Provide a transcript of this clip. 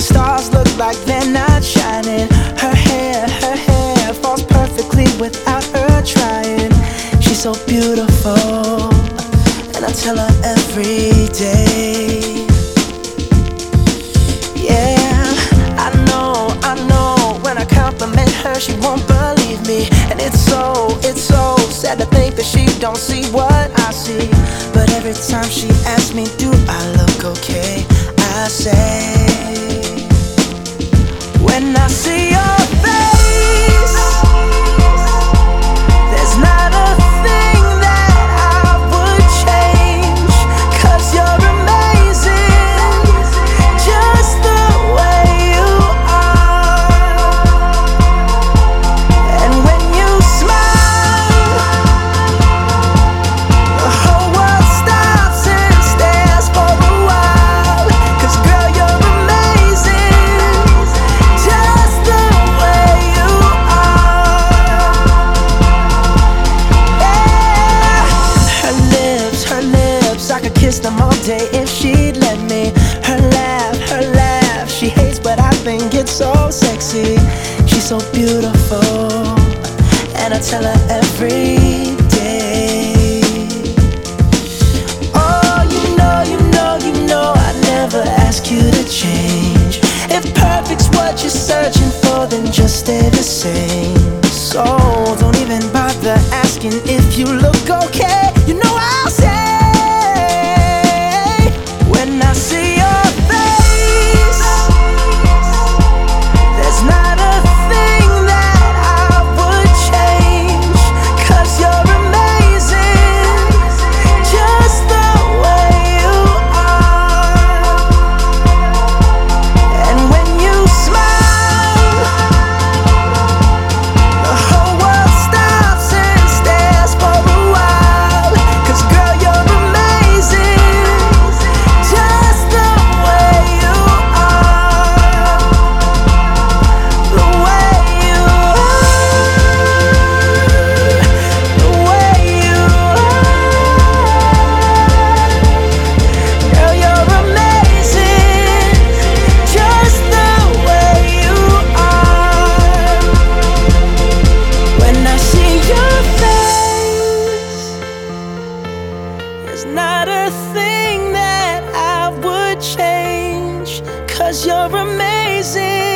stars look like they're not shining. Her hair falls perfectly without her trying. She's so beautiful, and I tell her every day. Yeah, I know, when I compliment her, she won't believe me. And it's so sad to think that she don't see what I see. But every time she asks me, do I look okay, I say, when I see your face, there's not a thing that I would change. 'Cause you're amazing, just the way you are. And when you smile, the whole world stops and stares for a while. 'Cause girl, you're amazing, just the way you are. Yeah. Her lips, I could kiss them all day if she'd let me. Her laugh, she hates but I think it's so sexy. She's so beautiful, and I tell her every day. Oh, you know, I never ask you to change. If perfect's what you're searching for, then just stay the same. So don't even bother asking if you look okay. You know I'll say, when I see your face, there's not a thing that I would change. 'Cause you're amazing, just the way you are. And when you smile, the whole world stops and stares for a while. 'Cause girl, you're amazing, just the way you are. The way you are, the way you are. Girl, you're amazing, just the way you are. When I see your face, there's not a thing that I would change. 'Cause you're amazing.